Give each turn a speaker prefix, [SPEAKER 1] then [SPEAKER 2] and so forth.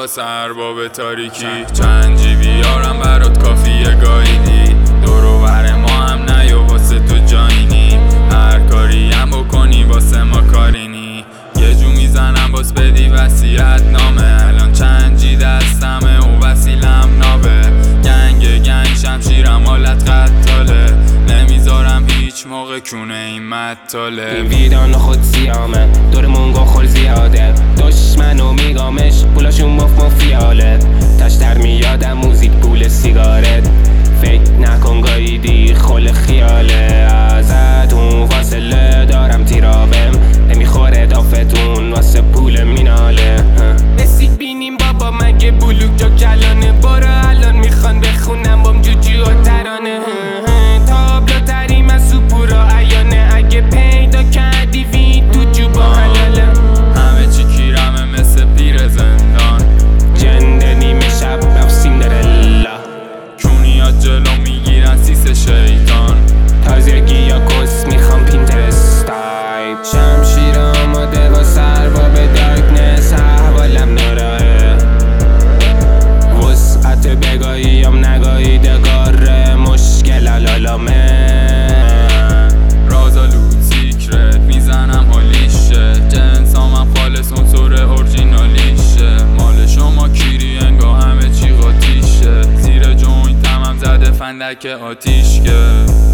[SPEAKER 1] واسه ارباب تاریکی. چند جی بیارم برات کافیه گاییدی، دور و بر ما هم نیا واسه تو جایینی. هر کاری هم بکنی واسه ما کارینی. یه جو میزنم باز بدی وصیت نامه. الان چند جی دستمه و وسیلم نابه. گنگ شمشیرم حالت قتاله. نمیذارم هیچ موقع کونه این مطاله.
[SPEAKER 2] این ویدان خود سیامه، دور مونگا خور زیاده. دشمنو میگامش پولاشون مافیاله. تشتر میادم موزیک پول سیگارت. فکر نکن گاییدی خل خیاله. ازتون فاصله دارم تیرابم. نمیخوره دافتون واسه پول میناله. رسید بینیم بابا مگه بلوک جا کلانه. برو الان میخوان بخونم بام جوجو و ترانه. تابلو تریم از سوپورا عیانه. اگه پیدا کردی وید تو جوبا حلاله.
[SPEAKER 1] همه چی کیرمه مثل پیر زندان.
[SPEAKER 2] جنده نیمه شب رفت سیندرلا.
[SPEAKER 1] کونیات جلو میگیرن سیس شیطان.
[SPEAKER 2] تازگی یا کس میخوام پینترست تایپ. شمشیر آماده با سرباب دارکنس. احوالم ناراه وسعت بگاهیم نگاهی دگاره. مشکل علالامه
[SPEAKER 1] رازالود سیکرت میزنم حالیشه. جنسام هم خالص عنصر اورجینالیشه. مال شما کیری انگا همه چی قاطیشه. زیر جوینتم هم زده فندک آتیش که